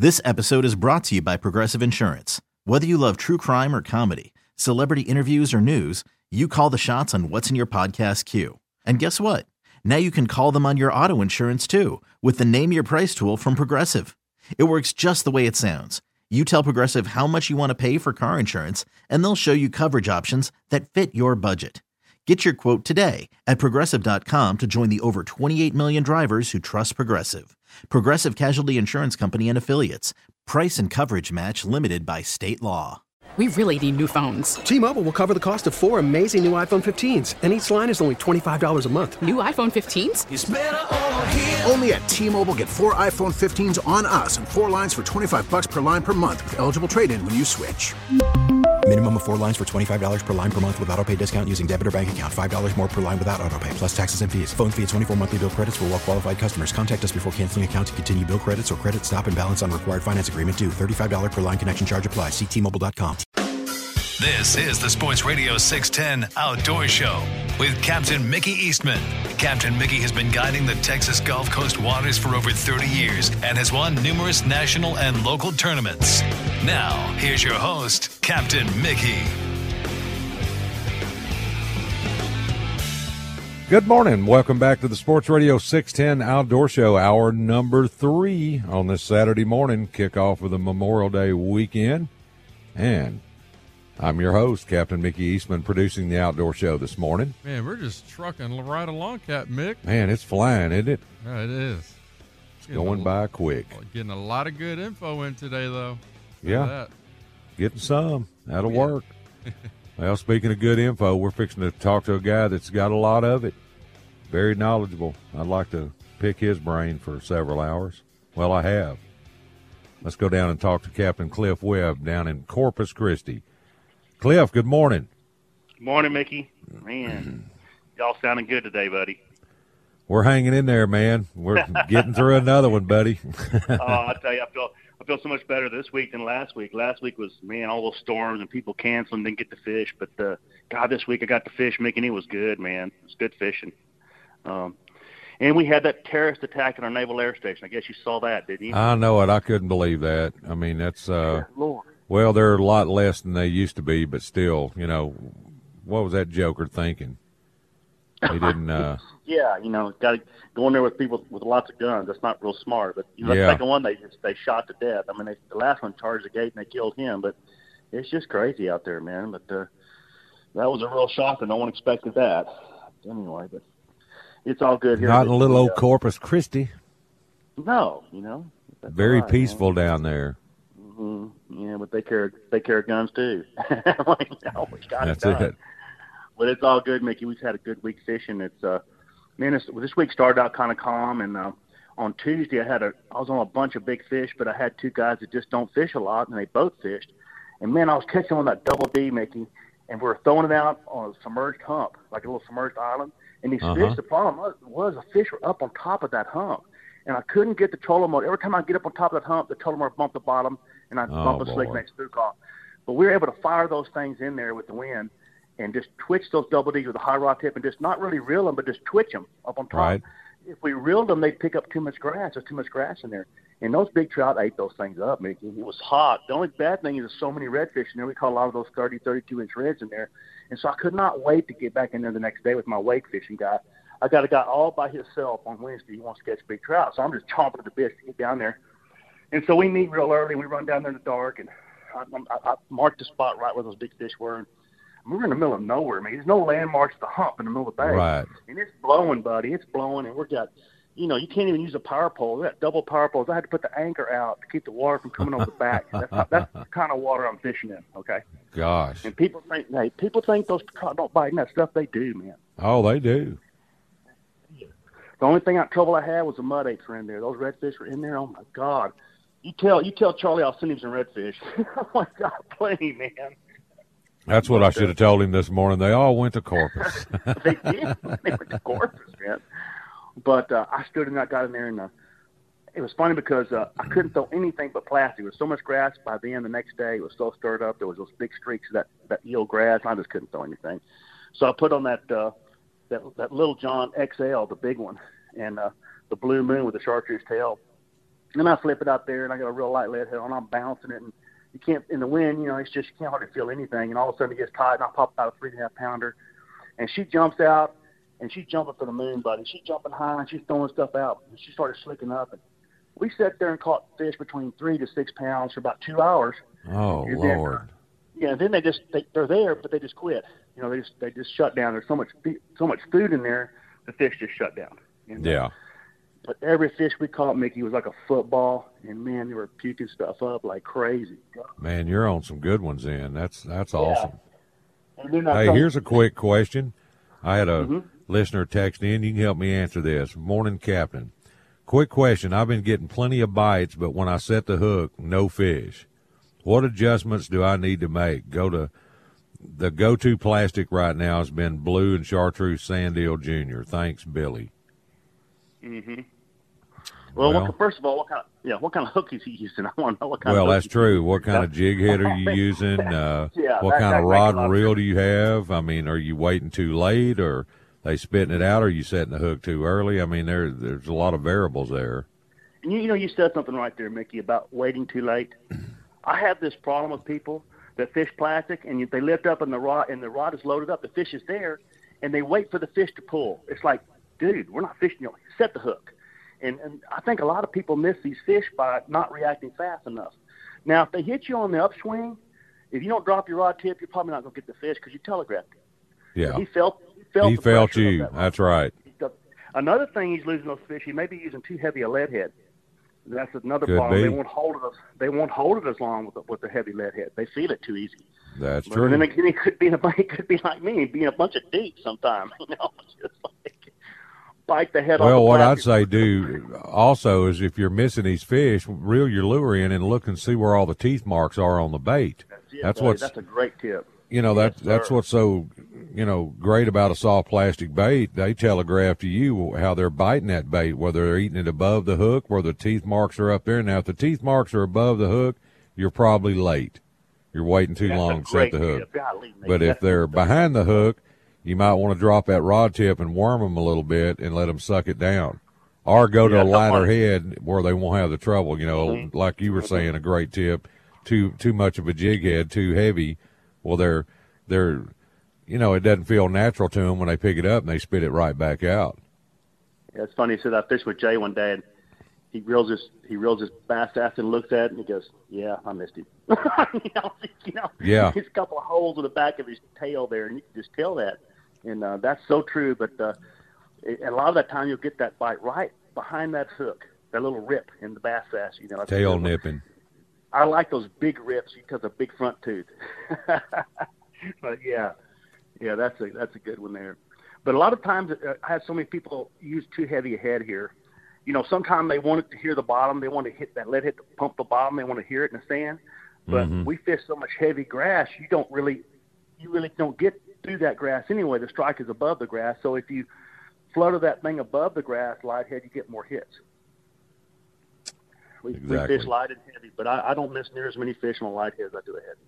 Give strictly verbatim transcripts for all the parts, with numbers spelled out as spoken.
This episode is brought to you by Progressive Insurance. Whether you love true crime or comedy, celebrity interviews or news, you call the shots on what's in your podcast queue. And guess what? Now you can call them on your auto insurance too with the Name Your Price tool from Progressive. It works just the way it sounds. You tell Progressive how much you want to pay for car insurance, and they'll show you coverage options that fit your budget. Get your quote today at Progressive dot com to join the over twenty-eight million drivers who trust Progressive. Progressive Casualty Insurance Company and Affiliates. Price and coverage match limited by state law. We really need new phones. T-Mobile will cover the cost of four amazing new iPhone fifteens, and each line is only twenty-five dollars a month. New iPhone fifteens? It's better over here. Only at T-Mobile, get four iPhone fifteens on us and four lines for twenty-five bucks per line per month with eligible trade-in when you switch. Minimum of four lines for twenty-five dollars per line per month with autopay discount using debit or bank account. five dollars more per line without autopay, plus taxes and fees. Phone fee at twenty-four monthly bill credits for well-qualified customers. Contact us before canceling account to continue bill credits or credit stop and balance on required finance agreement due. thirty-five dollars per line connection charge applies. See T Mobile dot com. This is the Sports Radio six ten Outdoor Show with Captain Mickey Eastman. Captain Mickey has been guiding the Texas Gulf Coast waters for over thirty years and has won numerous national and local tournaments. Now, here's your host, Captain Mickey. Good morning. Welcome back to the Sports Radio six ten Outdoor Show, hour number three on this Saturday morning, kickoff of the Memorial Day weekend. And I'm your host, Captain Mickey Eastman, producing the Outdoor Show this morning. Man, we're just trucking right along, Cap Mick. Man, it's flying, isn't it? Yeah, it is. It's going by quick. Getting a lot of good info in today, though. Yeah, that. Getting some. That'll yeah. work. Well, speaking of good info, we're fixing to talk to a guy that's got a lot of it. Very knowledgeable. I'd like to pick his brain for several hours. Well, I have. Let's go down and talk to Captain Cliff Webb down in Corpus Christi. Cliff, good morning. Good morning, Mickey. Man, y'all sounding good today, buddy. We're hanging in there, man. We're getting through another one, buddy. Oh, I tell you, I feel I feel so much better this week than last week. Last week was, man, all those storms and people canceling, didn't get to fish. But, uh, God, this week I got to fish, Mickey, and it was good, man. It was good fishing. Um, and we had that terrorist attack at our Naval Air Station. I guess you saw that, didn't you? I know it. I couldn't believe that. I mean, that's uh, – Lord. Well, they're a lot less than they used to be, but still, you know, what was that joker thinking? He didn't. Uh, yeah, you know, got to go in there with people with lots of guns. That's not real smart. But you know, yeah. the second one they just they shot to death. I mean, they, the last one charged the gate and they killed him. But it's just crazy out there, man. But uh, that was a real shock, and no one expected that. Anyway, but it's all good here. Not in little old Corpus Christi. No, you know. Very right, peaceful man. down there. Mm-hmm. Yeah, but they carry they carry guns too. like, you know, we got That's it, done. it. But it's all good, Mickey. We've had a good week fishing. It's uh, man, it's, this week started out kind of calm, and uh, on Tuesday I had a I was on a bunch of big fish, but I had two guys that just don't fish a lot, and they both fished. And man, I was catching on that double D, Mickey, and we were throwing it out on a submerged hump, like a little submerged island. And these uh-huh. fish, the problem was, was the fish were up on top of that hump, and I couldn't get the trolling motor. Every time I get up on top of that hump, the trolling motor bumped the bottom, and I'd oh, bump a slick next spook off. But we were able to fire those things in there with the wind and just twitch those double Ds with a high rod tip and just not really reel them, but just twitch them up on top. Right. If we reeled them, they'd pick up too much grass. There's too much grass in there. And those big trout ate those things up, Mickey. It was hot. The only bad thing is there's so many redfish in there. We caught a lot of those thirty, thirty-two inch reds in there. And so I could not wait to get back in there the next day with my wake fishing guy. I got a guy all by himself on Wednesday. He wants to catch big trout. So I'm just chomping at the bit to get down there. And so we meet real early, and we run down there in the dark, and I, I, I marked the spot right where those big fish were. And we were in the middle of nowhere. I mean, there's no landmarks to hump in the middle of the bay. Right. And it's blowing, buddy. It's blowing, and we've got, you know, you can't even use a power pole. We got double power poles. I had to put the anchor out to keep the water from coming over the back. That's, how, that's the kind of water I'm fishing in, okay? Gosh. And people think, hey, people think those trout don't bite in that stuff. They do, man. Oh, they do. The only thing, trouble I had was the mud apes were in there. Those redfish were in there. Oh, my God. You tell you tell Charlie I'll send him some redfish. Oh, my God, plenty, man. That's what I should have told him this morning. They all went to Corpus. They did. They went to Corpus, man. But uh, I stood and I got in there, and uh, it was funny because uh, I couldn't throw anything but plastic. There was so much grass. By the end, the next day, it was so stirred up. There was those big streaks of that, that eel grass. I just couldn't throw anything. So I put on that uh, that, that Little John X L, the big one, and uh, the Blue Moon with the chartreuse tail. And then I flip it out there, and I got a real light lead head on. I'm bouncing it, and you can't in the wind. You know, it's just you can't hardly feel anything. And all of a sudden, it gets tight, and I pop out a three and a half pounder, and she jumps out, and she's jumping for the moon, buddy. She's jumping high, and she's throwing stuff out, and she started slicking up. And we sat there and caught fish between three to six pounds for about two hours. Oh and Lord! Then, yeah, and then they just they, they're there, but they just quit. You know, they just they just shut down. There's so much so much food in there, the fish just shut down. And, yeah. But every fish we caught, Mickey, was like a football, and man, they were puking stuff up like crazy. Man, you're on some good ones, in. That's that's awesome. And then I Hey, thought- here's a quick question. I had a Mm-hmm. listener text in. You can help me answer this. Morning, Captain. Quick question. I've been getting plenty of bites, but when I set the hook, no fish. What adjustments do I need to make? Go to the go-to plastic right now has been Blue and Chartreuse Sand Eel Junior Thanks, Billy. Mm-hmm. Well, Well- what, first of all, what kind of yeah, what kind of hook is he using? I want to know what kind Well, of hook that's he's true. using. What kind of jig head are you using? Uh, Yeah, what that- kind that of makes rod a lot and of reel do you have? I mean, are you waiting too late, or they spitting it out, or are you setting the hook too early? I mean, there there's a lot of variables there. And you, you know, you said something right there, Mickey, about waiting too late. I have this problem with people that fish plastic, and you, they lift up and the rod and the rod is loaded up, the fish is there, and they wait for the fish to pull. It's like, dude, we're not fishing. You know, set the hook. And, and I think a lot of people miss these fish by not reacting fast enough. Now, if they hit you on the upswing, if you don't drop your rod tip, you're probably not going to get the fish because you telegraphed it. Yeah, He felt, he felt, he the felt pressure of you. that rod. That's right. Another thing he's losing those fish, he may be using too heavy a lead head. That's another Could problem. be. They won't hold it. As, they won't hold it as long with the, with the heavy lead head. They feel it too easy. That's But true. then again, it could be a, it could be like me, being a bunch of deep sometime. You know, just like bite the head off. Well, the what I'd plastic. say do also is if you're missing these fish, reel your lure in and look and see where all the teeth marks are on the bait. That's, it, That's buddy. what's That's a great tip. you know that Yes, that's sir. what's so you know great about a soft plastic bait. They telegraph to you how they're biting that bait, whether they're eating it above the hook, where the teeth marks are up there. Now, if the teeth marks are above the hook, you're probably late. You're waiting too That's long a to set great the hook. tip. Golly, Nate, But if that's they're good stuff. behind the hook, you might want to drop that rod tip and worm them a little bit and let them suck it down. Or go to Yeah, a lighter somewhat. head where they won't have the trouble. You know, Mhm. like you were saying, a great tip. Too too much of a jig head, too heavy. Well, they're they're, you know, it doesn't feel natural to them when they pick it up and they spit it right back out. Yeah, it's funny. He said I fished with Jay one day, and he reels his he reels his bass ass and looks at it, and he goes, "Yeah, I missed him." you know, you know, Yeah. There's a couple of holes in the back of his tail there, and you can just tell that, and uh, that's so true. But uh, it, and a lot of that time, you'll get that bite right behind that hook, that little rip in the bass ass. You know, that's a Tail good one. nipping. I like those big rips because of big front tooth. But yeah, yeah, that's a that's a good one there. But a lot of times, uh, I have so many people use too heavy a head here. You know, sometimes they want it to hear the bottom. They want to hit that lead hit to pump the bottom. They want to hear it in the sand. But Mhm. we fish so much heavy grass, you don't really, you really don't get through that grass anyway. The strike is above the grass. So if you flutter that thing above the grass, light head, you get more hits. We, Exactly. we fish light and heavy, but I, I don't miss near as many fish on a light head as I do a heavy.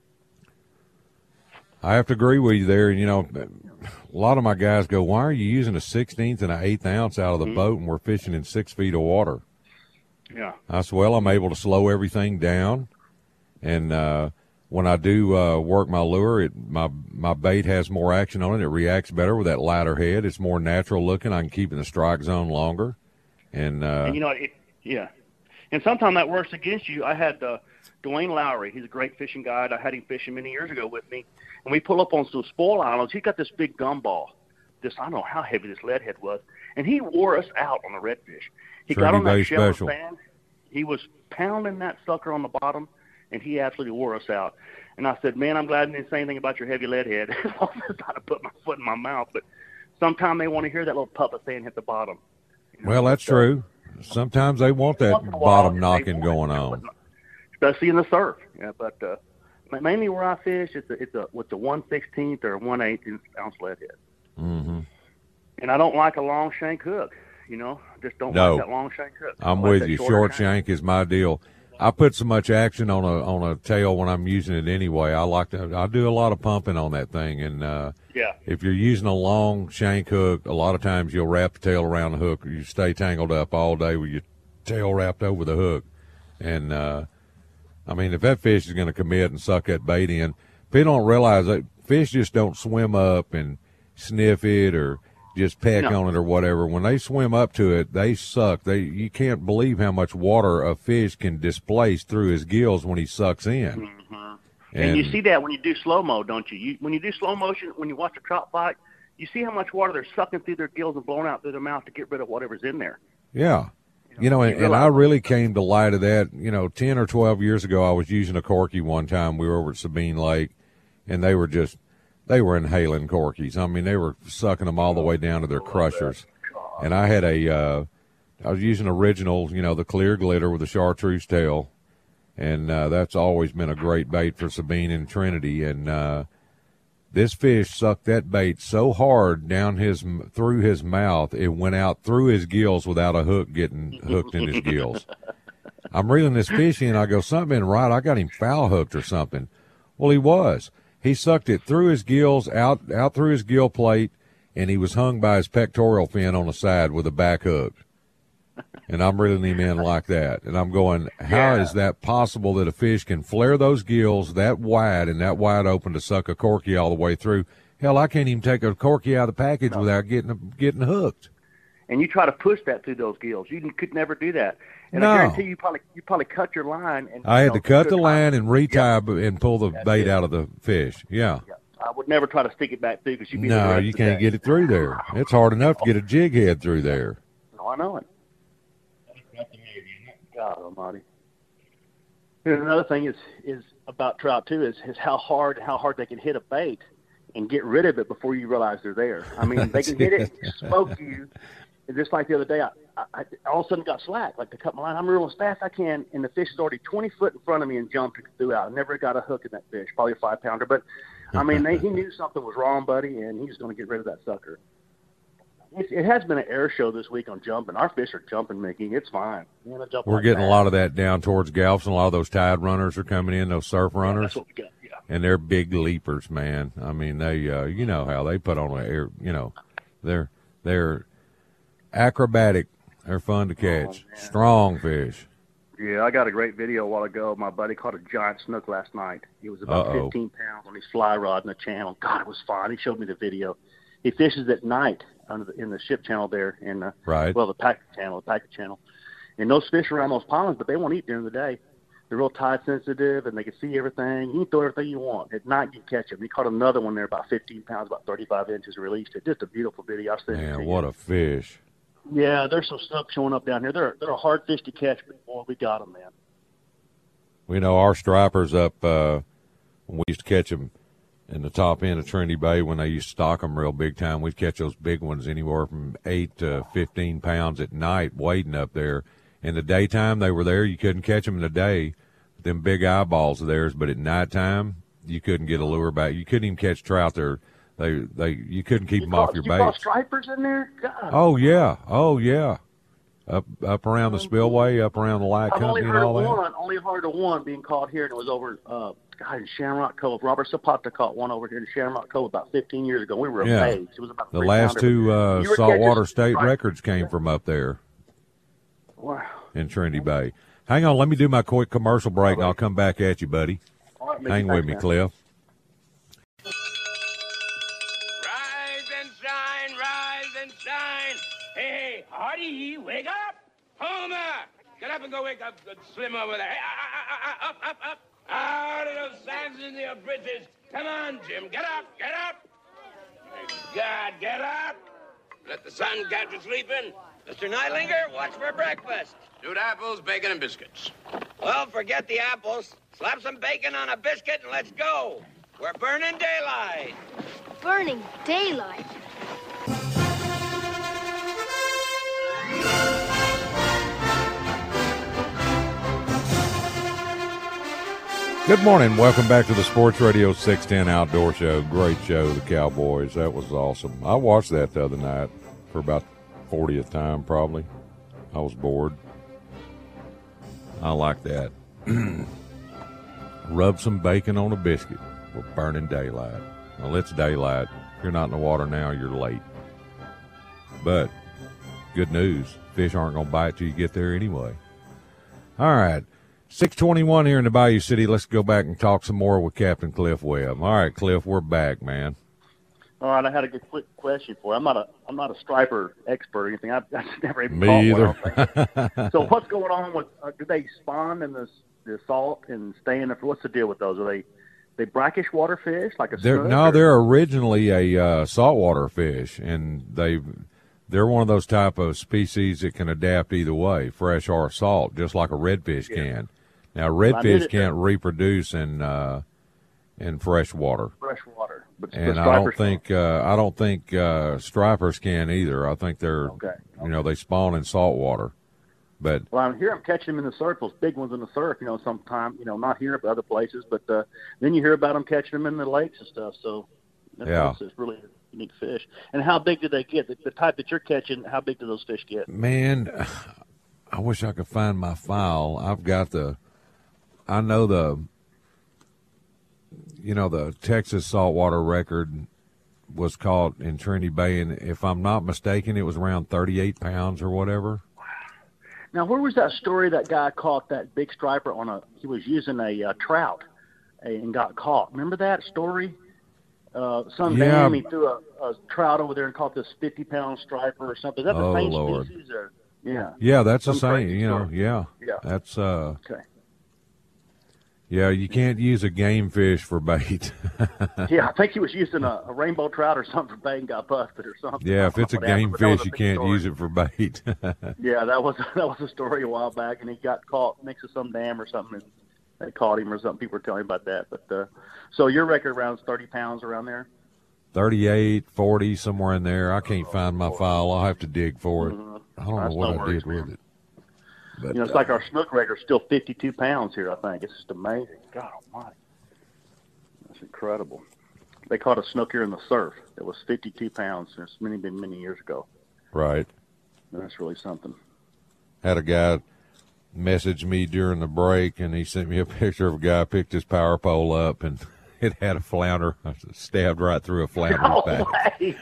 I have to agree with you there. You know, a lot of my guys go, "Why are you using a sixteenth and an eighth ounce out of the Mhm. boat, and we're fishing in six feet of water?" Yeah. I said, "Well, I'm able to slow everything down, and uh, when I do uh, work my lure, it my my bait has more action on it. It reacts better with that lighter head. It's more natural looking. I can keep in the strike zone longer, and, uh, And you know, it, yeah. And sometimes that works against you. I had uh, Dwayne Lowry. He's a great fishing guide. I had him fishing many years ago with me. And we pull up on some spoil islands. He got this big gumball. This, I don't know how heavy this lead head was. And he wore us out on the redfish. He got Trinity on that Bay shell of Special. sand. He was pounding that sucker on the bottom, and he absolutely wore us out. And I said, man, I'm glad you didn't say anything about your heavy lead head. I was trying to put my foot in my mouth. But sometimes they want to hear that little pup of sand hit the bottom. You know, well, that's so- true. Sometimes they want that Once in a while, bottom they knocking want going it, on. but- especially in the surf. Yeah, but uh, ma- mainly where I fish, it's a, it's a with the one sixteenth or one eighth ounce lead head, Mm-hmm. and I don't like a long shank hook. You know, just don't No. like that long shank hook. I'm I like with that you. shorter Short shank is my deal. I put so much action on a on a tail when I'm using it anyway. I like to. I do a lot of pumping on that thing, and uh, Yeah. if you're using a long shank hook, a lot of times you'll wrap the tail around the hook, or you stay tangled up all day with your tail wrapped over the hook. And, uh, I mean, if that fish is going to commit and suck that bait in, people don't realize that fish just don't swim up and sniff it or just peck No. on it or whatever. When they swim up to it, they suck. They You can't believe how much water a fish can displace through his gills when he sucks in. Mm-hmm. And, And you see that when you do slow-mo, don't you? you? When you do slow motion, when you watch a trout fight, you see how much water they're sucking through their gills and blowing out through their mouth to get rid of whatever's in there. Yeah. You know, and, and I really came to light of that, you know, ten or twelve years ago, I was using a corky one time. We were over at Sabine Lake, and they were just, they were inhaling corkies. I mean, they were sucking them all the way down to their crushers. And I had a, uh, I was using original, you know, the clear glitter with the chartreuse tail. And uh, that's always been a great bait for Sabine and Trinity. And uh, this fish sucked that bait so hard down his through his mouth, it went out through his gills without a hook getting hooked in his gills. I'm reeling this fish in. I go, something ain't right. I got him foul hooked or something. Well, he was. He sucked it through his gills, out out through his gill plate, and he was hung by his pectoral fin on the side with a back hook. And I'm reeling him in like that. And I'm going, how Yeah. is that possible that a fish can flare those gills that wide and that wide open to suck a corky all the way through? Hell, I can't even take a corky out of the package No. without getting getting hooked. And you try to push that through those gills. You could never do that. And No. I guarantee you probably you probably cut your line. And I you had know, to cut the good line time. and retie Yeah. b and pull the That's bait it. out of the fish. Yeah. Yeah. I would never try to stick it back through because you'd be there the No, rest you of the can't day. get it through there. It's hard enough to get a jig head through there. No, I know it. God Almighty. And another thing is is about trout too is, is how hard how hard they can hit a bait and get rid of it before you realize they're there. I mean, they can hit it, smoke you, and just like the other day, I, I, I all of a sudden got slack, like to cut my line. I'm reeling as fast as I can, and the fish is already twenty foot in front of me and jumped and threw out. I never got a hook in that fish, probably a five pounder, but I mean, they, he knew something was wrong, buddy, and he was going to get rid of that sucker. It, it has been an air show this week on jumping. Our fish are jumping, Mickey. It's fine. Man, I jump We're like getting that. a lot of that down towards Galveston. A lot of those tide runners are coming in, those surf Yeah, runners. that's what we got. Yeah. And they're big leapers, man. I mean, they, uh, you know how they put on a air, you know, they're, they're acrobatic. They're fun to catch. Oh, Strong fish. Yeah, I got a great video a while ago. My buddy caught a giant snook last night. He was about Uh-oh. fifteen pounds on his fly rod in the channel. God, it was fun. He showed me the video. He fishes at night under the, in the ship channel there, in the, Right. well, the packet channel, the packet channel. And those fish are around those ponds, but they won't eat during the day. They're real tide sensitive, and they can see everything. You can throw everything you want. At night, you can catch them. He caught another one there, about fifteen pounds, about thirty-five inches, released it. Just a beautiful video. I'll send it to Man, you. what a fish. Yeah, there's some snook showing up down here. They're they're a hard fish to catch, but boy, we got them, man. We know our stripers up, uh, when we used to catch them in the top end of Trinity Bay when they used to stock them real big time. We'd catch those big ones anywhere from eight to fifteen pounds at night wading up there. In the daytime, they were there. You couldn't catch them in the day, them big eyeballs of theirs, but at nighttime, you couldn't get a lure back. You couldn't even catch trout there. They, they, you couldn't keep You them off caught- your you caught baits. stripers in there? God. Oh, yeah. Oh, yeah. Up, up around the spillway, up around the light I've only company and heard all of that. one. Only heard of one being caught here, and it was over uh, God, in Shamrock Cove. Robert Zapata caught one over here in Shamrock Cove about fifteen years ago. We were Yeah. amazed. It was about a The three last pounder. two uh, You were saltwater catching state stripers. records came from up there Wow. in Trinity Bay. Hang on, let me do my quick commercial break, and I'll come back at you, buddy. All right, Mickey, Hang with thanks, me, man. Cliff. Rise and shine, rise and shine. Hey, hey, Hardy, wake up. Homer, get up and go wake up uh, Slim over there. Hey, uh, uh, uh, up, up, up. Out of those sands in your britches. Come on, Jim, get up, get up. Hey, God, get up. Let the sun catch you sleeping. Mister Neidlinger, what's for breakfast? Stewed apples, bacon, and biscuits. Well, forget the apples. Slap some bacon on a biscuit and let's go. We're burning daylight. Burning daylight? Good morning. Welcome back to the Sports Radio six ten Outdoor Show. Great show, the Cowboys. That was awesome. I watched that the other night for about fortieth time, probably. I was bored. I like that. Rub some bacon on a biscuit. We're burning daylight. Well, it's daylight. If you're not in the water now, you're late. But good news. fish aren't going to bite till you get there anyway. All right. six twenty-one here in the Bayou City. Let's go back and talk some more with Captain Cliff Webb. All right, Cliff, we're back, man. All right, I had a good quick question for you. I'm not a I'm not a striper expert or anything. I've, I've never even Me caught either. one. So what's going on with? Uh, do they spawn in the the salt and stay in there? What's the deal with those? Are they they brackish water fish like a They're, snook? no, or? they're originally a uh, saltwater fish, and they they're one of those type of species that can adapt either way, fresh or salt, just like a redfish Yeah. can. Now, Well, I knew redfish that- can't reproduce in uh, in fresh water. fresh water. But And the I don't stripers think uh, I don't think uh, stripers can either. I think they're Okay, you know they spawn in salt water, but Well, I'm here. I'm catching them in the surf. Those big ones in the surf. You know, sometime. You know, not here but other places. But uh, then you hear about them catching them in the lakes and stuff. So that's, Yeah. it's, it's really a unique fish. And how big do they get? The, the type that you're catching. How big do those fish get? man, I wish I could find my file. I've got the, I know the, you know the Texas saltwater record was caught in Trinity Bay, and if I'm not mistaken, it was around thirty-eight pounds or whatever. Now, where was that story that guy caught that big striper on a? He was using a uh, trout and got caught. Remember that story? Uh, some Yeah. dam, he threw a, a trout over there and caught this fifty pound striper or something. Is that the Oh, same Lord. species? Or, yeah. Yeah, that's the Some same. crazy You know, story. yeah, Yeah. that's uh, Okay. yeah. You can't use a game fish for bait. Yeah, I think he was using a, a rainbow trout or something for bait and got busted or something. Yeah, I if don't it's a know what happened, game but that was fish, a you big can't story. use it for bait. Yeah, that was that was a story a while back, and he got caught next to some dam or something, and they caught him or something. People were telling me about that. But uh, so your record around thirty pounds around there. thirty-eight, forty, somewhere in there. I can't find my file. I'll have to dig for it. I don't That's know what no I worries, did with man. it. But, You know, it's uh, like our snook record still fifty-two pounds here. I think it's just amazing. God Almighty, that's incredible. They caught a snook here in the surf. It was fifty-two pounds. It's many, many, many years ago. right. And that's really something. Had a guy message me during the break, and he sent me a picture of a guy picked his power pole up, and it had a flounder stabbed right through a flounder's No back. way.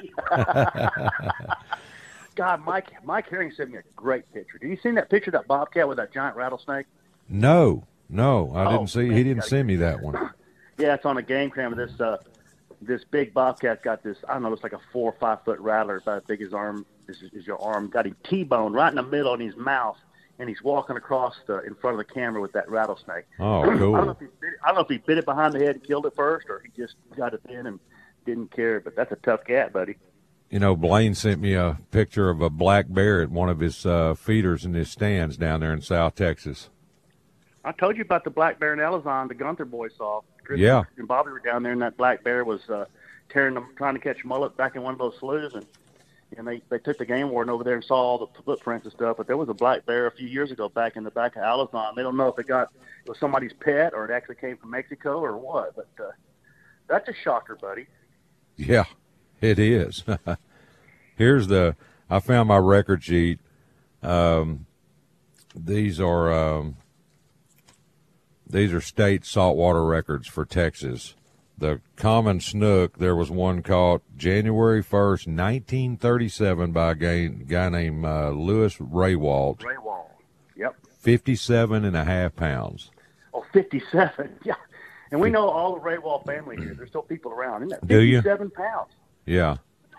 God, Mike, Mike Herring sent me a great picture. Did you see that picture of that bobcat with that giant rattlesnake? No, no, I Oh, didn't see. man, He you didn't gotta send me that one. Yeah, it's on a game cam. This uh, this big bobcat got this. I don't know. It's like a four or five foot rattler, about as big as arm is, is your arm. Got him T-boned right in the middle in his mouth, and he's walking across the, in front of the camera with that rattlesnake. Oh, I don't know cool. if he bit it, I don't know if he bit it behind the head and killed it first, or he just got it in and didn't care. But that's a tough cat, buddy. You know, Blaine sent me a picture of a black bear at one of his uh, feeders in his stands down there in South Texas. I told you about the black bear in Elizon, the Gunther boys saw. Chris Yeah. and Bobby were down there, and that black bear was uh, tearing them, trying to catch mullet back in one of those sloughs, and and they, they took the game warden over there and saw all the footprints and stuff. But there was a black bear a few years ago back in the back of Elizon. They don't know if it got it was somebody's pet or it actually came from Mexico or what. But uh, that's a shocker, buddy. Yeah, it is. Here's the, I found my record sheet. Um, these are, um, these are state saltwater records for Texas. The common snook, there was one caught January first, nineteen thirty-seven by a guy, guy named uh, Lewis Raywalt, Ray Wall. Yep. fifty-seven and a half pounds. Oh, fifty-seven. Yeah. And we know all the Ray Wall family here. There's still people around. Isn't that Do you? fifty-seven pounds? Yeah.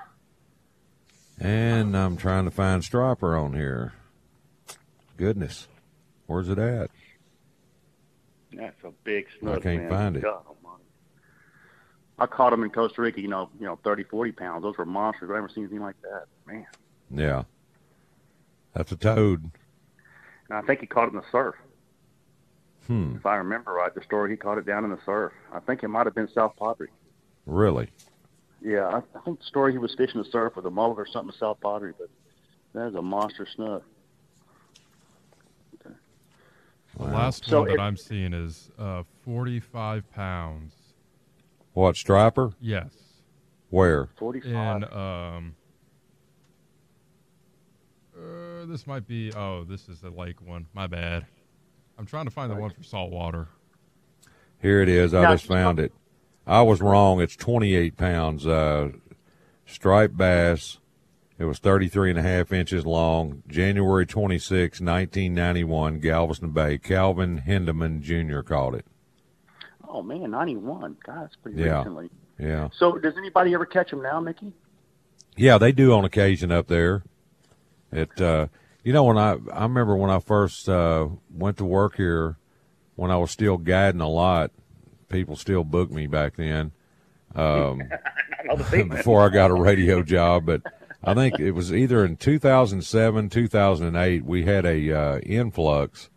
And I'm trying to find striper on here. Goodness. Where's it at? That's a big snook, I can't man. find it. God almighty. I caught them in Costa Rica, you know, you know, thirty, forty pounds. Those were monsters. I've never seen anything like that. Man. Yeah. That's a toad. And I think he caught it in the surf. Hmm. If I remember right, the story, he caught it down in the surf. I think it might have been South Padre. Really? Yeah, I, I think the story he was fishing the surf with a mullet or something in South Padre, but that is a monster snook. The Wow. last So one that it- I'm seeing is uh, forty-five pounds. What, striper? Yes. Where? forty-five. And um, uh, this might be. Oh, this is the lake one. My bad. I'm trying to find the one for saltwater. Here it is. I Now- just found it. I was wrong. It's twenty-eight pounds. Uh, striped bass, It was thirty-three and a half inches long. January twenty-sixth, nineteen ninety-one, Galveston Bay. Calvin Hindeman Junior caught it. Oh, man, ninety-one. God, that's pretty yeah. recently. Yeah. So does anybody ever catch them now, Mickey? Yeah, they do on occasion up there. It, uh, you know, when I, I remember when I first uh, went to work here, when I was still guiding a lot, people still booked me back then um, before I got a radio job. But I think it was either in two thousand seven, two thousand eight, we had a uh, influx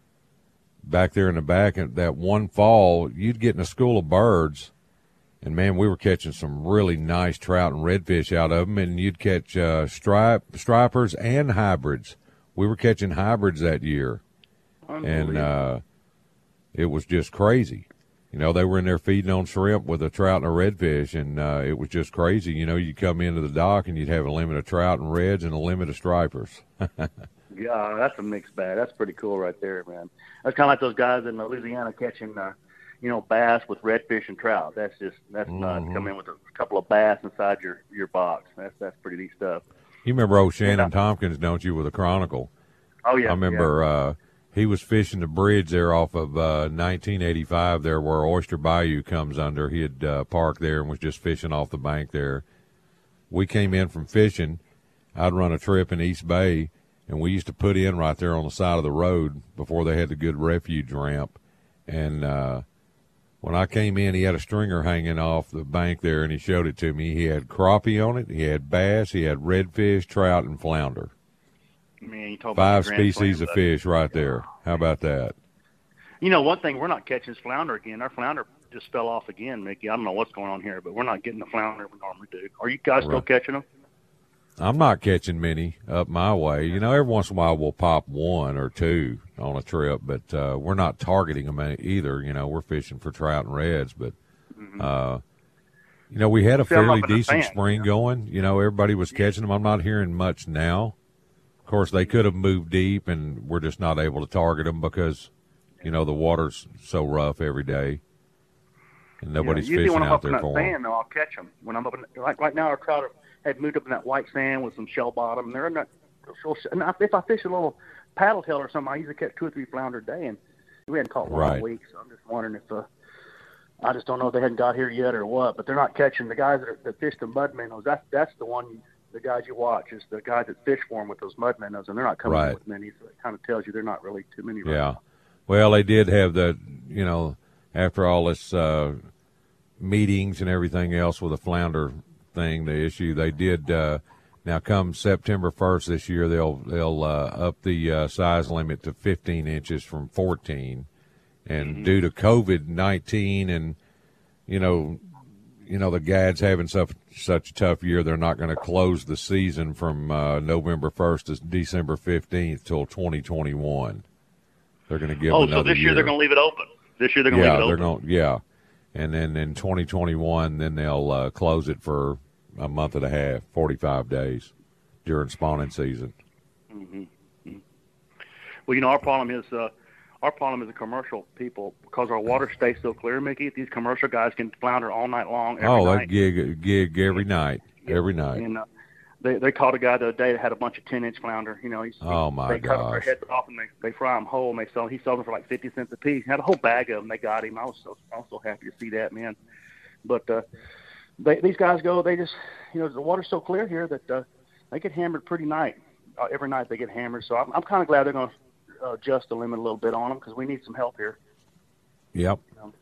back there in the back. And that one fall, you'd get in a school of birds, and, man, we were catching some really nice trout and redfish out of them, and you'd catch uh, stripe, stripers and hybrids. We were catching hybrids that year, and uh, it was just crazy. You know, they were in there feeding on shrimp with a trout and a redfish, and uh, it was just crazy. You know, you'd come into the dock, and you'd have a limit of trout and reds and a limit of stripers. Yeah, that's a mixed bag. That's pretty cool right there, man. That's kind of like those guys in Louisiana catching, uh, you know, bass with redfish and trout. That's just that's mm-hmm. nuts. Come in with a couple of bass inside your, your box. That's that's pretty neat stuff. You remember old Shannon yeah. Tompkins, don't you, with the Chronicle? Oh yeah. I remember yeah. uh, he was fishing the bridge there off of uh, nineteen eighty-five there, where Oyster Bayou comes under. He had uh, parked there and was just fishing off the bank there. We came in from fishing. I'd run a trip in East Bay, and we used to put in right there on the side of the road before they had the good refuge ramp. And uh, when I came in, he had a stringer hanging off the bank there, and he showed it to me. He had crappie on it. He had bass. He had redfish, trout, and flounder. Man, you talk Five about the species of fish right there. How about that? You know, one thing we're not catching is flounder again. Our flounder just fell off again, Mickey. I don't know what's going on here, but we're not getting the flounder we normally do. Are you guys still Right. catching them? I'm not catching many up my way. You know, every once in a while we'll pop one or two on a trip, but uh, we're not targeting them either. You know, we're fishing for trout and reds, but, Mm-hmm. uh, you know, we had a See, I'm fairly up in the decent fan, spring you know? going. You know, everybody was catching them. I'm not hearing much now. Of course, they could have moved deep, and we're just not able to target them because, you know, the water's so rough every day, and nobody's yeah, usually fishing when I'm out up in there that for them. sand, though, I'll catch them. When I'm up in, like right now, our trout are, have moved up in that white sand with some shell bottom. And they're not. And if I fish a little paddle tail or something, I usually catch two or three flounder a day, and we hadn't caught one Right. all week. So I'm just wondering if uh, I just don't know if they hadn't got here yet or what. But they're not catching the guys that, are, that fish the mud minnows. That's that's the one. The guys you watch is the guys that fish for them with those mud minnows, and they're not coming Right. in with many. So it kind of tells you they're not really too many. Right Yeah. now. Well, they did have the, you know, after all this uh, meetings and everything else with the flounder thing, the issue, they did, uh, now come September first this year, they'll they'll uh, up the uh, size limit to fifteen inches from fourteen. And Mm-hmm. due to COVID nineteen and, you know, you know, the guides having such, such a tough year, they're not going to close the season from uh, November first to December fifteenth till twenty twenty-one. They're going to give Oh, another so this year, year. they're going to leave it open. This year they're going to yeah, leave it they're open. going yeah, and then in twenty twenty-one, then they'll uh, close it for a month and a half, forty-five days during spawning season. Mm-hmm. Well, you know, our problem is uh, our problem is the commercial people because our water stays so clear, Mickey. These commercial guys can flounder all night long. Every oh, night. they gig gig every night, every night. And uh, they they caught a guy the other day that had a bunch of ten inch flounder. You know, he's, Oh, my they cut their gosh. heads off and they, they fry them whole and they sell. He sold them for like fifty cents a piece. He had a whole bag of them. They got him. I was so I was so happy to see that, man. But uh, they, these guys go. They just you know the water's so clear here that uh, they get hammered pretty night. Uh, every night they get hammered. So I'm I'm kind of glad they're going to uh, adjust the limit a little bit on them because we need some help here. Yep.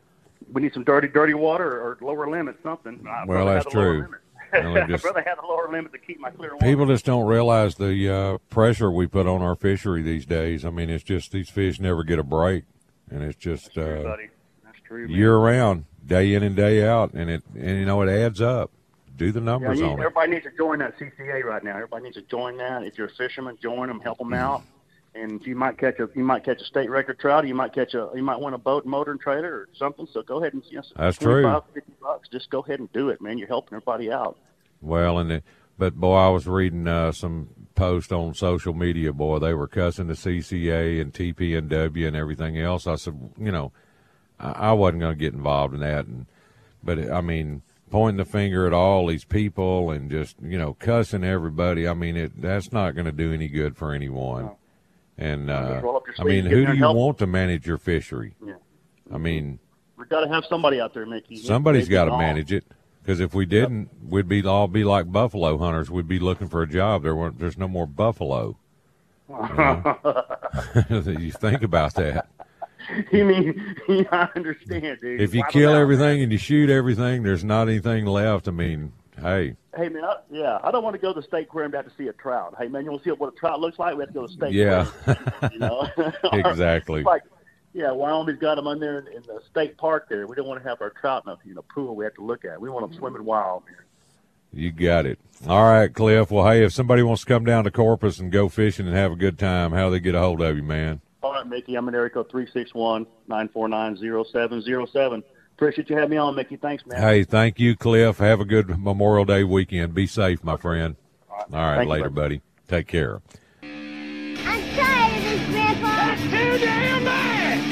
We need some dirty dirty water or lower limit something. I'd Well, rather that's have the lower true. limit. Well, it I'd just- rather have the lower limit to keep my clear water. People just don't realize the uh, pressure we put on our fishery these days. I mean, it's just these fish never get a break, and it's just True, uh, buddy. That's true. Man. year round, day in and day out, and it and you know it adds up. Do the Yeah, numbers you, on it. everybody needs to join that C C A right now. Everybody needs to join that. If you're a fisherman, join them, help them out. And you might catch a you might catch a state record trout. You might catch a you might win a boat, motor, and trailer or something. So go ahead and you know, That's true. twenty-five, fifty bucks. Just go ahead and do it, man. You're helping everybody out. Well, and the, but boy, I was reading uh, some posts on social media. Boy, they were cussing the C C A and T P N W and everything else. I said, you know, I, I wasn't going to get involved in that, and but I mean, pointing the finger at all these people and just, you know, cussing everybody. I mean, it that's not going to do any good for anyone. No. And, uh, I mean, who do you help. want to manage your fishery? Yeah. I mean, we've got to have somebody out there, Mickey. Somebody's got to manage it. Because if we didn't, yep. we'd be all be like buffalo hunters. We'd be looking for a job. There weren't. There's no more buffalo. You know? You think about that. You mean, yeah, I understand, dude. If you Why kill everything and you shoot everything, there's not anything left. I mean, hey. Hey, man, I, yeah, I don't want to go to the state aquarium to have to see a trout. Hey, man, you want to see what a trout looks like? We have to go to the state yeah. aquarium. You know? Exactly. Like, yeah, Wyoming's got them on there in, in the state park there. We don't want to have our trout in a you know, pool we have to look at. We want them swimming wild here. You got it. All right, Cliff. Well, hey, if somebody wants to come down to Corpus and go fishing and have a good time, how do they get a hold of you, man? All right, Mickey. I'm in area code three six one, nine four nine, zero seven zero seven. Appreciate you having me on, Mickey. Thanks, man. Hey, thank you, Cliff. Have a good Memorial Day weekend. Be safe, my friend. All right, All right later, you, buddy. Take care. I'm tired of this, Grandpa. That's too damn bad.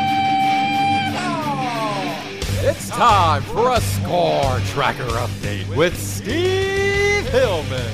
It's time for a Score Tracker update with Steve Hillman.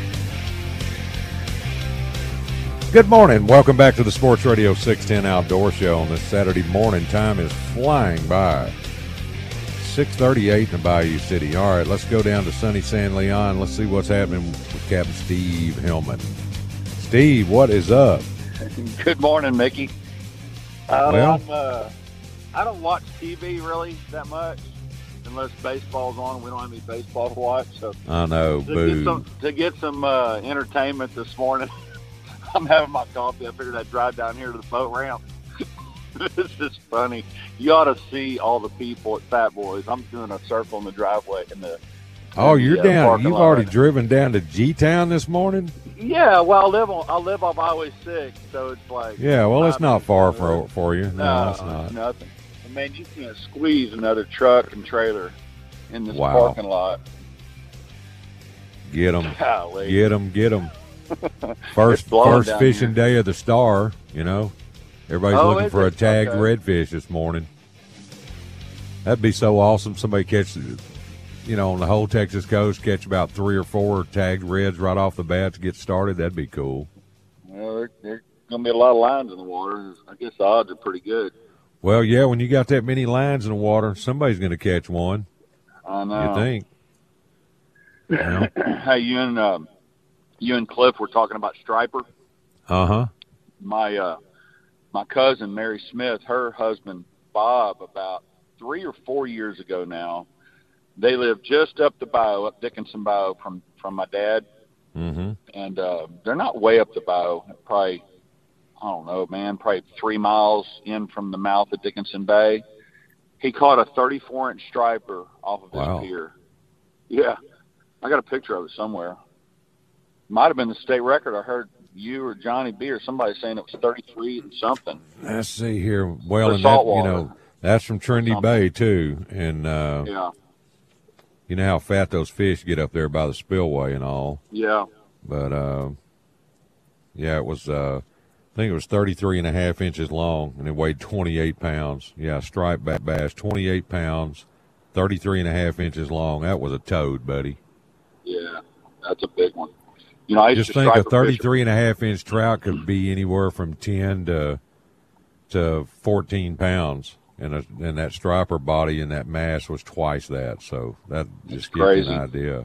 Good morning. Welcome back to the Sports Radio six ten Outdoor Show on this Saturday morning. Time is flying by. six thirty-eight in Bayou City. All right, let's go down to sunny San Leon. Let's see what's happening with Captain Steve Hillman. Steve, what is up? Good morning, Mickey. Uh, well, I'm, uh, I don't watch T V really that much unless baseball's on. We don't have any baseball to watch. So I know, to boo. Get some, to get some uh, entertainment this morning, I'm having my coffee. I figured I'd drive down here to the boat ramp. This is funny. You ought to see all the people at Fat Boys. I'm doing a circle in the driveway in the. Oh, in you're the, uh, down. You've already right driven down to G-Town this morning? Yeah, well, I live on I live off Highway six, so it's like. Yeah, well, it's not far for for you. No, no it's not. Nothing. I mean, you can't squeeze another truck and trailer in this wow. parking lot. Get them. Golly. Get them. Get them. First first fishing here. Day of the Star, you know. Everybody's oh, looking for a tagged okay. redfish this morning. That'd be so awesome. Somebody catch, you know, on the whole Texas coast, catch about three or four tagged reds right off the bat to get started. That'd be cool. Well, there, there's going to be a lot of lines in the water. I guess the odds are pretty good. Well, yeah, when you got that many lines in the water, somebody's going to catch one. I know. You think? You know? Hey, you and um, you and Cliff were talking about striper. Uh huh. My uh, my cousin Mary Smith, her husband Bob, about three or four years ago now, they live just up the bayou, up Dickinson Bayou from from my dad, mm-hmm. and uh, they're not way up the bayou. Probably, I don't know, man, probably three miles in from the mouth of Dickinson Bay. He caught a thirty-four inch striper off of wow. his pier. Yeah, I got a picture of it somewhere. Might have been the state record. I heard you or Johnny B or somebody saying it was thirty-three and something. Let's see here. Well, and that, you know, that's from Trinity Bay too, and uh, yeah, you know how fat those fish get up there by the spillway and all. Yeah, but uh, yeah, it was. Uh, I think it was thirty-three and a half inches long, and it weighed twenty-eight pounds. Yeah, striped back bass, twenty-eight pounds, thirty-three and a half inches long. That was a toad, buddy. Yeah, that's a big one. You know, I used just to think a striper thirty-three and a half inch trout could be anywhere from ten to to fourteen pounds, and a, and that striper body and that mass was twice that. So that just gives crazy. you an idea.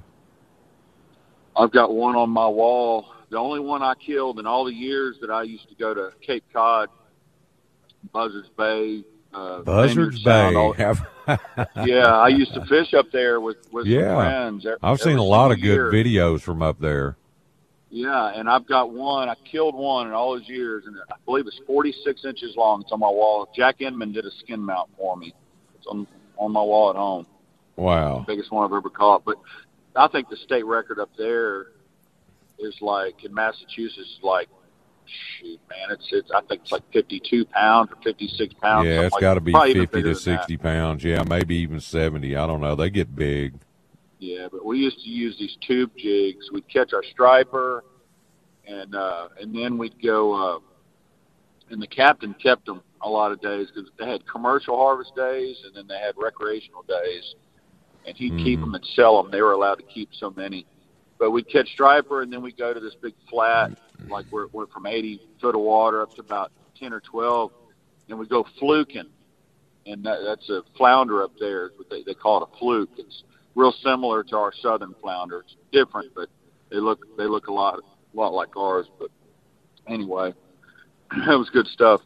I've got one on my wall. The only one I killed in all the years that I used to go to Cape Cod, Buzzards Bay, uh, Buzzards Bay. All, yeah, I used to fish up there with, with yeah. some friends. Every, I've seen a lot of year. good videos from up there. Yeah, and I've got one. I killed one in all those years, and I believe it's forty-six inches long. It's on my wall. Jack Inman did a skin mount for me. It's on, on my wall at home. Wow. The biggest one I've ever caught. But I think the state record up there is like, in Massachusetts, like, shoot, man, it's, it's I think it's like fifty-two pounds or fifty-six pounds. Yeah, it's like, got to be fifty to sixty that. pounds. Yeah, maybe even seventy. I don't know. They get big. Yeah, but we used to use these tube jigs. We'd catch our striper, and uh, and then we'd go, uh, and the captain kept them a lot of days because they had commercial harvest days and then they had recreational days. and he'd Mm-hmm. keep them and sell them. They were allowed to keep so many. But we'd catch striper, and then we'd go to this big flat, like we're, we're from eighty foot of water up to about ten or twelve, and we'd go fluking. And that, that's a flounder up there. But they, they call it a fluke. It's real similar to our southern flounder. It's different, but they look they look a lot a lot like ours. But anyway, it was good stuff.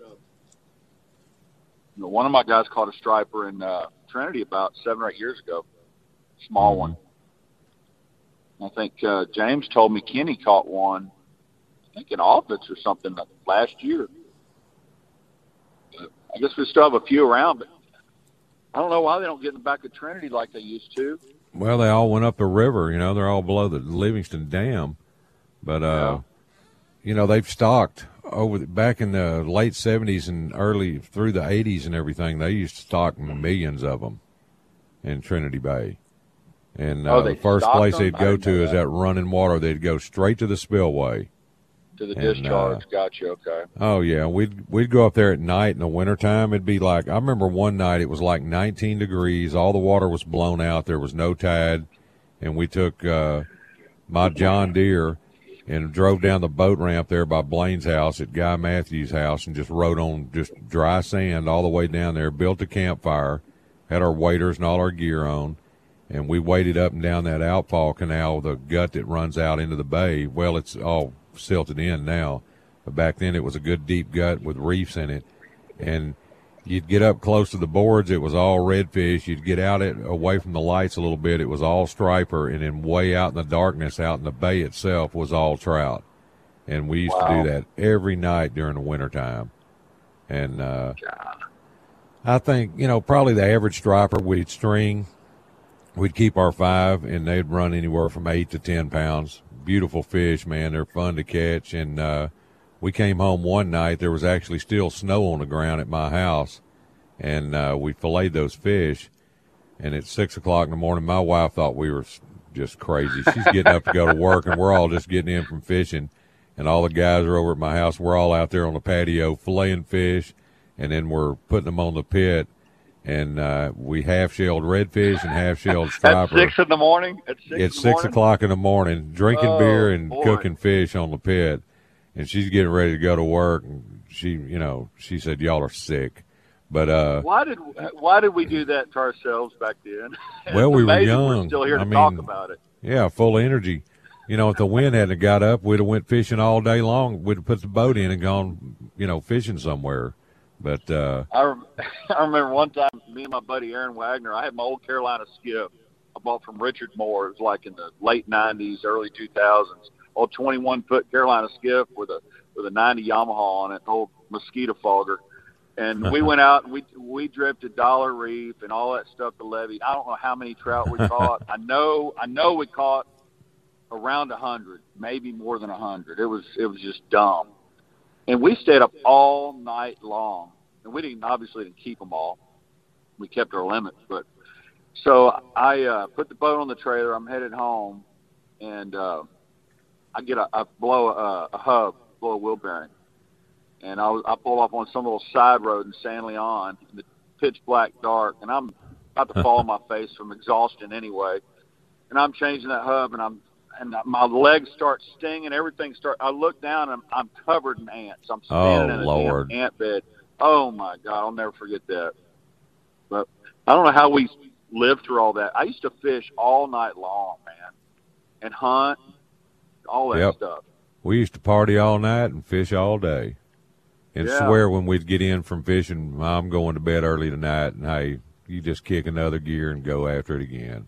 You know, one of my guys caught a striper in uh, Trinity about seven or eight years ago, small Mm-hmm. one. I think uh, James told me Kenny caught one, I think in Office or something last year. But I guess we still have a few around, but I don't know why they don't get in the back of Trinity like they used to. Well, they all went up the river. You know, they're all below the Livingston Dam. But, uh, Yeah. you know, they've stocked over the, back in the late seventies and early through the eighties and everything. They used to stock millions of them in Trinity Bay. And uh, Oh, they the first stocked place them? they'd I go didn't know to is that. that running water. They'd go straight to the spillway. To the And, discharge. uh, Gotcha, okay. Oh yeah, we'd we'd go up there at night in the wintertime. It'd be like, I remember one night it was like nineteen degrees. All the water was blown out. There was no tide, and we took uh, my John Deere and drove down the boat ramp there by Blaine's house at Guy Matthews' house and just rode on just dry sand all the way down there. Built a campfire, had our waders and all our gear on, and we waded up and down that outfall canal, the gut that runs out into the bay. Well, it's all silted in now, but back then it was a good deep gut with reefs in it. And you'd get up close to the boards, it was all redfish. You'd get out it away from the lights a little bit, it was all striper, and then way out in the darkness out in the bay itself was all trout. And we used Wow. to do that every night during the wintertime. And uh I think, you know, probably the average striper we'd string, we'd keep our five, and they'd run anywhere from eight to ten pounds. Beautiful fish, man. They're fun to catch. And uh, we came home one night. There was actually still snow on the ground at my house, and uh, we filleted those fish. And at six o'clock in the morning, my wife thought we were just crazy. She's getting up to go to work, and we're all just getting in from fishing. And all the guys are over at my house. We're all out there on the patio filleting fish, and then we're putting them on the pit. And uh, we half-shelled redfish and half-shelled At striper. six in the morning? At six It's in the six morning? o'clock in the morning, drinking Oh, beer and boy. cooking fish on the pit. And she's getting ready to go to work. And she, you know, she said, y'all are sick. But, uh, Why did why did we do that to ourselves back then? well, It's we were amazing young. We're still here to I mean, talk about it. Yeah, full of energy. You know, if the wind hadn't got up, we'd have went fishing all day long. We'd have put the boat in and gone, you know, fishing somewhere. But, uh, I, rem- I remember one time, me and my buddy Aaron Wagner, I had my old Carolina skiff I bought from Richard Moore. It was like in the late nineties, early two thousands. Old twenty-one foot Carolina skiff with a with a ninety Yamaha on it, old mosquito fogger. And we went out and we we drifted Dollar Reef and all that stuff to levee. I don't know how many trout we caught. I know I know we caught around a hundred, maybe more than a hundred. It was it was just dumb. And we stayed up all night long. And we didn't obviously didn't keep them all. We kept our limits, but so I uh, put the boat on the trailer. I'm headed home, and uh, I get a I blow a, a hub, blow a wheel bearing, and I was, I pull off on some little side road in San Leon, in the pitch black dark, and I'm about to fall on my face from exhaustion anyway. And I'm changing that hub, and I'm and my legs start stinging. Everything start. I look down, and I'm, I'm covered in ants. I'm standing Oh, in a Lord. damn ant bed. Oh my God, I'll never forget that. But I don't know how we lived through all that. I used to fish all night long, man, and hunt, all that Yep. stuff. we used to party all night and fish all day. And Yeah. swear when we'd get in from fishing, I'm going to bed early tonight, and hey, you just kick another gear and go after it again.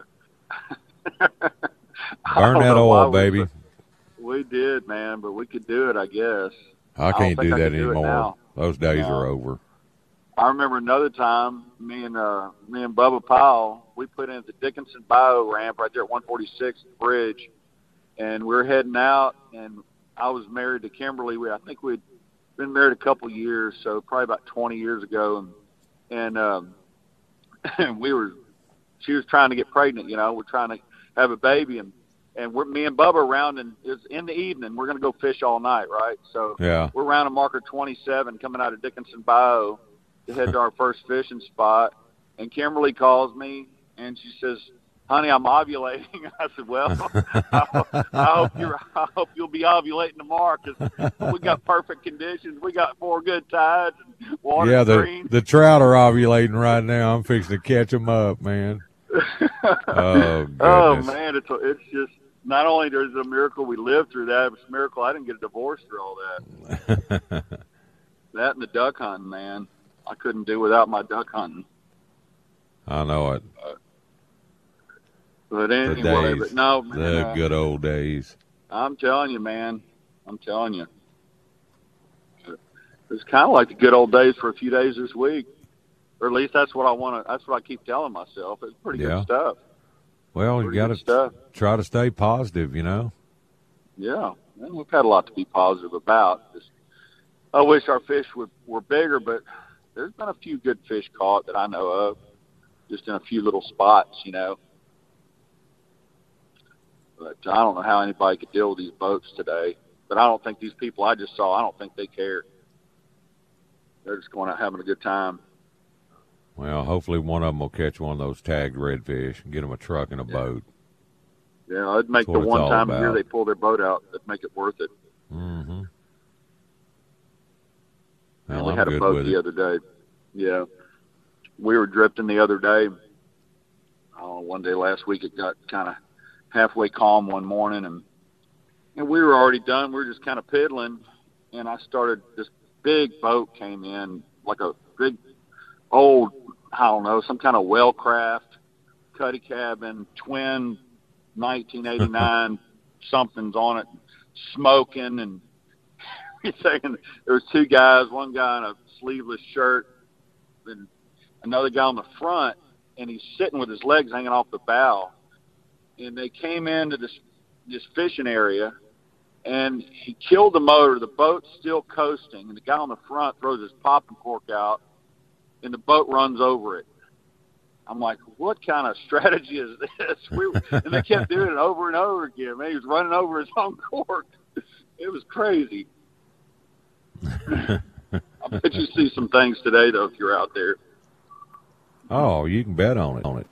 I Burn don't that know why oil, we- baby. We did, man, but we could do it, I guess. I don't can't think do I that could do it anymore. now. Those days No. are over. I remember another time, me and uh, me and Bubba Powell, we put in at the Dickinson Bio ramp right there at one forty-sixth Bridge, and we were heading out. And I was married to Kimberly. We, I think we'd been married a couple years, so probably about twenty years ago. And and um, we were, she was trying to get pregnant. You know, we're trying to have a baby, and and we're me and Bubba around, and it's in the evening. We're gonna go fish all night, right? So Yeah. we're around a marker twenty-seven, coming out of Dickinson Bio to head to our first fishing spot. And Kimberly calls me, and she says, honey, I'm ovulating. I said, well, I, I hope you're, I hope you'll be ovulating tomorrow because we got perfect conditions. We got four good tides and water yeah, the, green. the trout are ovulating right now. I'm fixing to catch them up, man. Oh, goodness. Oh, man, it's, it's just, not only is it a miracle we lived through that, it's a miracle I didn't get a divorce through all that. That and the duck hunting, man. I couldn't do without my duck hunting. I know it. Uh, but anyway, the days, but no, man, the uh, good old days. I'm telling you, man. I'm telling you. It's kind of like the good old days for a few days this week. Or at least that's what I want to, that's what I keep telling myself. It's pretty Yeah. good stuff. Well, Pretty you got good to stuff. try to stay positive, you know. Yeah, and we've had a lot to be positive about. Just, I wish our fish would, were bigger, but there's been a few good fish caught that I know of, just in a few little spots, you know. But I don't know how anybody could deal with these boats today. But I don't think these people I just saw, I don't think they care. They're just going out having a good time. Well, hopefully one of them will catch one of those tagged redfish and get them a truck and a Yeah. boat. Yeah, it'd make That's the what it's one all time a year about. they pull their boat out, it'd make it worth it. Mm-hmm. And Well, we I'm had a good boat with the it. other day. Yeah. We were drifting the other day. Oh, one day last week it got kind of halfway calm one morning, and and we were already done. We were just kind of piddling, and I started, this big boat came in, like a big old, I don't know, some kind of well craft, cuddy cabin, twin nineteen eighty-nine something's on it, smoking and everything. There was two guys, one guy in a sleeveless shirt and another guy on the front, and he's sitting with his legs hanging off the bow. And they came into this this fishing area, and he killed the motor. The boat's still coasting, and the guy on the front throws his popping cork out, and the boat runs over it. I'm like, what kind of strategy is this? We, and they kept doing it over and over again. Man, he was running over his own cork. It was crazy. I bet you see some things today, though, if you're out there. Oh, you can bet on it. On it.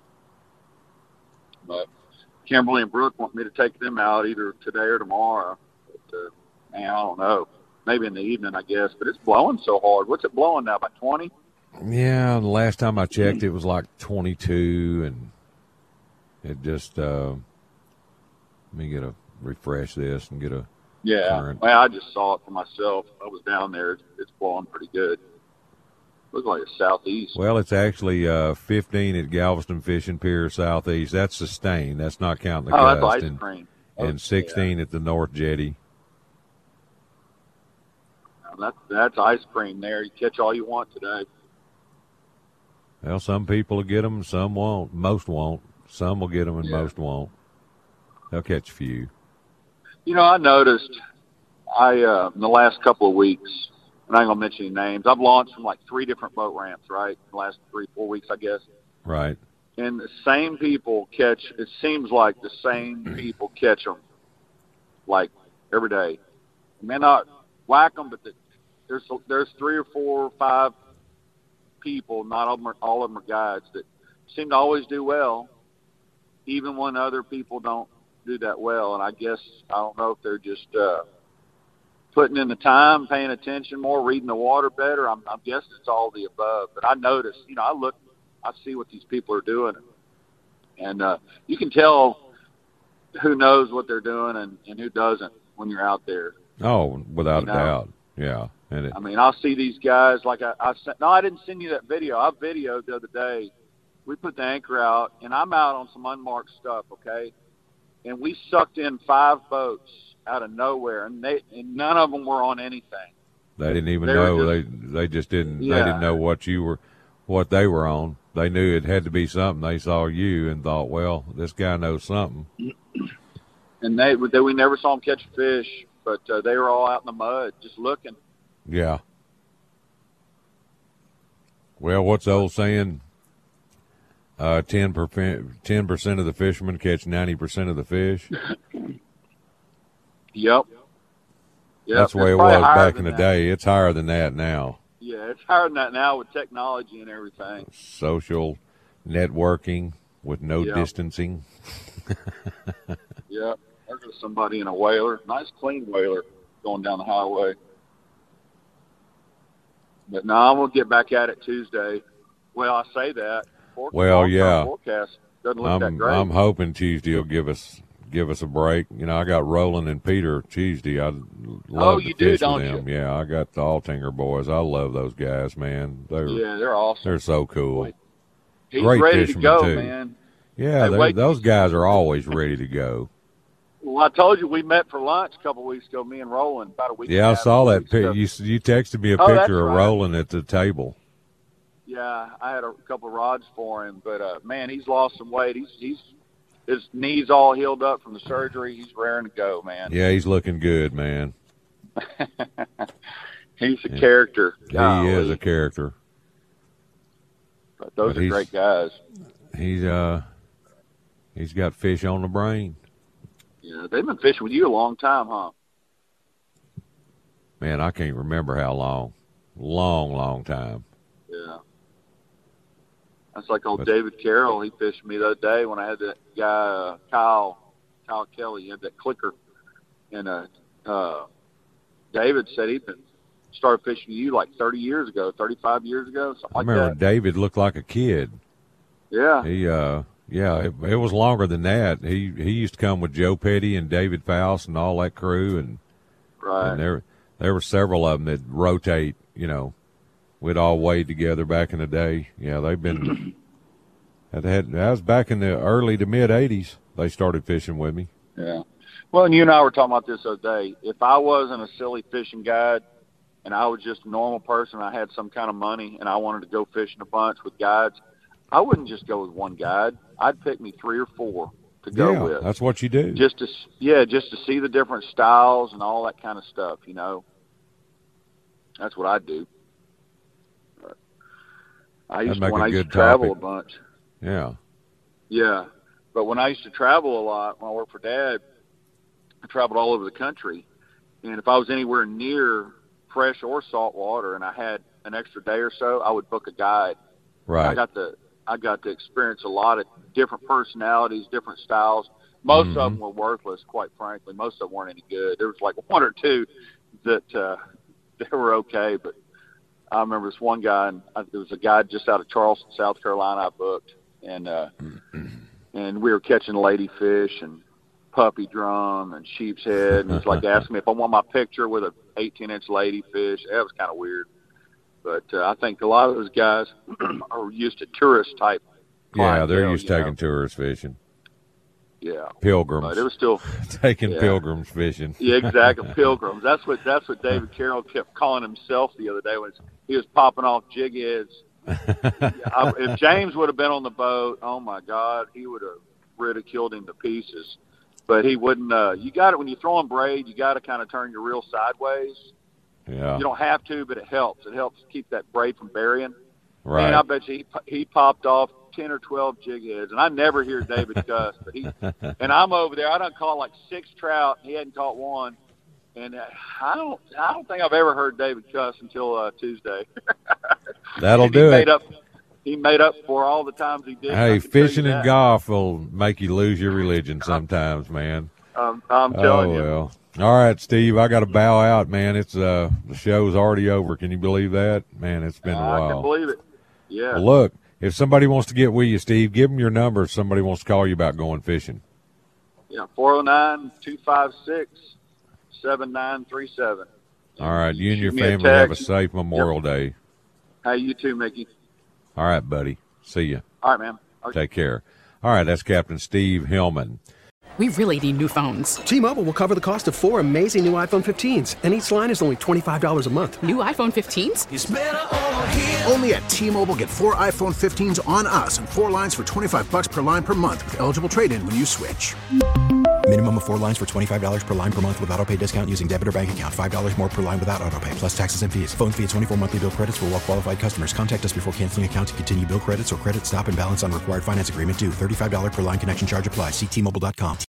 But Kimberly and Brooke want me to take them out either today or tomorrow. But, uh, man, I don't know. Maybe in the evening, I guess. But it's blowing so hard. What's it blowing now, about twenty? Yeah, the last time I checked, it was like twenty-two, and it just, uh, let me get a, refresh this and get a Yeah. current. Well, I just saw it for myself. I was down there. It's, it's blowing pretty good. Looks like it's southeast. Well, it's actually uh, fifteen at Galveston Fishing Pier southeast. That's sustained. That's not counting the Oh, that's gust. ice and, cream. and sixteen at the North Jetty. That's, that's ice cream there. You catch all you want today. Well, some people will get them, some won't. Most won't. Some will get them, and Yeah. most won't. They'll catch a few. You know, I noticed I uh, in the last couple of weeks, and I ain't going to mention any names, I've launched from like three different boat ramps, right, the last three, four weeks, I guess. Right. And the same people catch, it seems like the same people catch them, like, every day. They may not whack them, but the, there's there's three or four or five people, not all of them are, all of them are guides, that seem to always do well, even when other people don't do that well. And I guess, I don't know if they're just uh, putting in the time, paying attention more, reading the water better. I'm, I'm guessing it's all the above. But I notice, you know, I look, I see what these people are doing. And uh, you can tell who knows what they're doing and, and who doesn't when you're out there. Oh, without You a know? doubt. Yeah. And it, I mean, I'll see these guys like I, I sent. No, I didn't send you that video. I videoed the other day. We put the anchor out, and I'm out on some unmarked stuff, okay? And we sucked in five boats out of nowhere, and they and none of them were on anything. they didn't even They were know. just- they they just didn't. They Yeah. didn't know what you were, what they were on. They knew it had to be something. They saw you and thought, well, this guy knows something. And they, they we never saw them catch a fish, but uh, they were all out in the mud just looking. Yeah. Well, what's the old saying? Uh, ten percent, ten percent of the fishermen catch ninety percent of the fish. Yep. Yep. That's the way It's it probably was higher back in than the that. day. It's higher than that now. Yeah, it's higher than that now with technology and everything. Social networking. with no Yeah. distancing. Yeah, there's somebody in a whaler, nice clean whaler going down the highway. But no, I'm gonna get back at it Tuesday. Well, I say that. Forecast, Well, yeah. Forecast doesn't look that I'm great. I'm hoping Tuesday will give us give us a break. You know, I got Roland and Peter Tuesday. I love Oh, to you do, fish don't with them. Yeah, I got the Altinger boys. I love those guys, man. They're Yeah, they're awesome. They're so cool. He's Great ready to fishermen, go, too. man. Yeah, Hey, they're- wait. those guys are always ready to go. Well, I told you we met for lunch a couple weeks ago. Me and Roland about a week. Yeah, I and a half, saw two that. weeks Pic- ago. you you texted me a Oh, that's picture of right. Roland at the table. Yeah, I had a couple of rods for him, but uh, man, he's lost some weight. He's he's his knees all healed up from the surgery. He's raring to go, man. Yeah, he's looking good, man. He's a character. He is a character. But those But are he's- great guys. He's uh he's got fish on the brain. Yeah, they've been fishing with you a long time, huh? Man, I can't remember how long. Long, long time. Yeah. That's like old But- David Carroll. He fished me the other day when I had that guy, uh, Kyle, Kyle Kelly. He had that clicker. And uh, uh, David said he'd been started fishing with you like thirty years ago, thirty-five years ago, something I like remember that. David looked like a kid. Yeah. He uh yeah, it, it was longer than that. He he used to come with Joe Petty and David Faust and all that crew, and Right. and there there were several of them that rotate, you know. We'd all wade together back in the day. Yeah, they've been. that had that was back in the early to mid eighties. They started fishing with me. Yeah. Well, and you and I were talking about this the other day. If I wasn't a silly fishing guide and I was just a normal person, I had some kind of money and I wanted to go fishing a bunch with guides, I wouldn't just go with one guide. I'd pick me three or four to go yeah, with. that's what you do. Just to yeah, just to see the different styles and all that kind of stuff. You know, that's what I do. But I That'd used make to, when a I used good to travel topic. a bunch. Yeah. Yeah, but when I used to travel a lot, when I worked for Dad, I traveled all over the country. And if I was anywhere near fresh or salt water and I had an extra day or so, I would book a guide. Right. I got to I got to experience a lot of different personalities, different styles. Most Mm-hmm. of them were worthless, quite frankly. Most of them weren't any good. There was like one or two that uh, they were okay, but I remember this one guy, and I, there was a guy just out of Charleston, South Carolina, I booked, and uh, and we were catching ladyfish and puppy drum and sheep's head, and he's like asking me if I want my picture with a eighteen inch ladyfish. That was kind of weird, but uh, I think a lot of those guys are used to tourist type. Yeah, they're clientele, used you to know. taking tourists fishing. Yeah, Pilgrims. but it was still taking yeah. pilgrims fishing. Yeah, exactly. Pilgrims. That's what that's what David Carroll kept calling himself the other day when he was popping off jig heads. I, if James would have been on the boat, oh my God, he would have ridiculed him to pieces. But he wouldn't. Uh, you got it when you throw on braid. You got to kind of turn your reel sideways. Yeah. You don't have to, but it helps. It helps keep that braid from burying. Right. And I bet you he he popped off ten or twelve jig heads, and I never hear David cuss. But he and I'm over there. I done caught like six trout. He hadn't caught one, and uh, I don't I don't think I've ever heard David cuss until uh, Tuesday. That'll And he do made it. Up, he made up for all the times he did. I Hey, can tell you fishing and that. golf will make you lose your religion sometimes, man. Um, I'm telling oh, you. well. All right, Steve, I got to bow out, man. It's uh the show's already over. Can you believe that? Man, it's been a I while. can believe it. Yeah. Well, look, if somebody wants to get with you, Steve, give them your number if somebody wants to call you about going fishing. Yeah, four oh nine, two five six, seven nine three seven. All right, you and your Shoot me a family have a text. safe Memorial Day. Hey, you too, Mickey. All right, buddy. See ya. All right, man. Okay. Take care. All right, that's Captain Steve Hillman. We really need new phones. T-Mobile will cover the cost of four amazing new iPhone fifteens, and each line is only twenty-five dollars a month. New iPhone fifteens? Only at T-Mobile, get four iPhone fifteens on us and four lines for twenty-five bucks per line per month with eligible trade-in when you switch. Minimum of four lines for twenty-five dollars per line per month with auto pay discount using debit or bank account. five dollars more per line without auto pay, plus taxes and fees. Phone fee at twenty-four monthly bill credits for well-qualified customers. Contact us before canceling account to continue bill credits or credit stop and balance on required finance agreement due. thirty-five dollars per line connection charge applies. See T Mobile dot com.